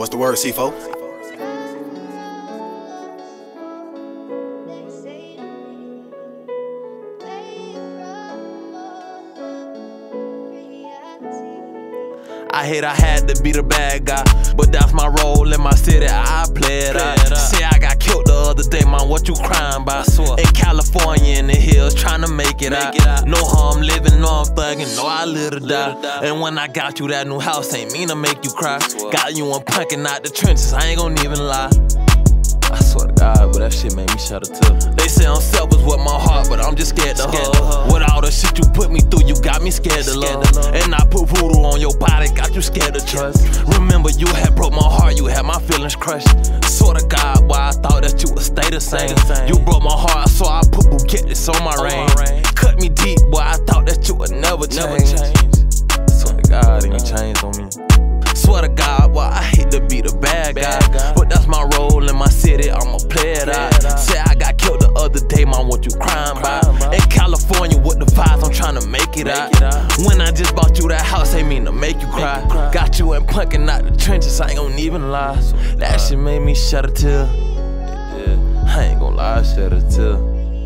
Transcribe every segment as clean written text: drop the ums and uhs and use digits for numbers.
What's the word, C4? I hate I had to be the bad guy, but that's my role in my city, I play it out. Say I got killed the other day, man, what you crying about? In California in the hills, trying to make it out. Know how I'm living, know I'm thugging, know I live to die. And when I got you that new house, ain't mean to make you cry. Got you one punkin' out the trenches, I ain't gon' even lie. I swear to God, but that shit made me shed a tear. They say I'm selfish with my heart, but I'm just scared to hug. With all the shit you put me through, you got me scared to love. And I put voodoo on your body, got you scared to trust. Remember, you had broke my heart, you had my feelings crushed. Swear to God, why I thought that you would stay the same. You broke my heart, so I put Buketis on my rain. Cut me deep, boy, I thought that you would never change. Swear to God, ain't changed on me. Swear to God, well, I hate to be the bad guy, but that's my role in my city, I'ma play it out. Say I got killed the other day, man, what you crying about? In California with the vibes, I'm trying to make it out. When I just bought you that house, ain't mean to make you cry. Got you in punkin' out the trenches, I ain't gon' even lie. That shit made me shed a tear. I ain't gon' lie, shed a tear.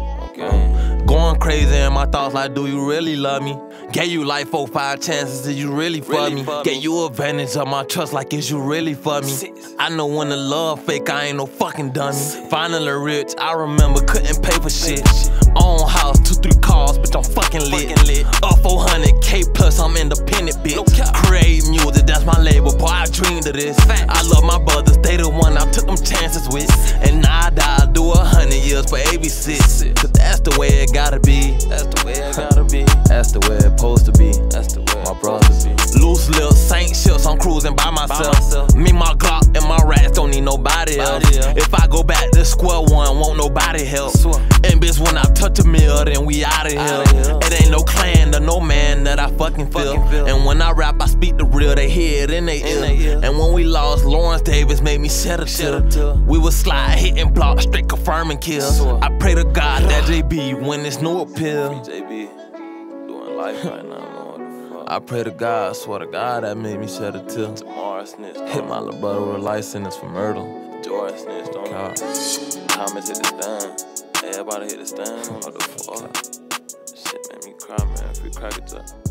Going crazy in my thoughts like, do you really love me? Gave you like 4, 5 chances, did you really for me? Gave you advantage of my trust like, is you really for me? I know when the love fake, I ain't no fucking dummy. Finally rich, I remember couldn't pay for shit. Own house, 2, 3 cars, bitch, I'm fucking lit. Up 400K plus, I'm independent, bitch. Create music, that's my label, boy, I dreamed of this. I love my brothers, they the one I took them chances with. And now I die, I'll do 100 years for ABC. Cause that's the way it gotta be. That's the way it gotta be. That's the way it's supposed to be. That's the way my brothers be. Loose lips, Saint ships, I'm cruising by myself. Me, my Glock, and my rats don't need nobody else. If I go back to square one, won't nobody help. And bitch, when I touch a mill, then we outta here. It ain't no clan or no man that I fucking feel. And when I rap, I speak the real, they hear it in they ear. And when we lost, Lawrence Davis made me shed a tear. We would slide, hit and block, straight confirming kills. I pray to God that JB win this new appeal. JB doing life right now, I pray to God, swear to God, that made me shed a tear. Tomorrow snitch, hit my little brother with a license for murder. George snitch, don't Thomas hit the stand. Everybody hit the stand. What the fuck? Shit made me cry, man. Free crack it up.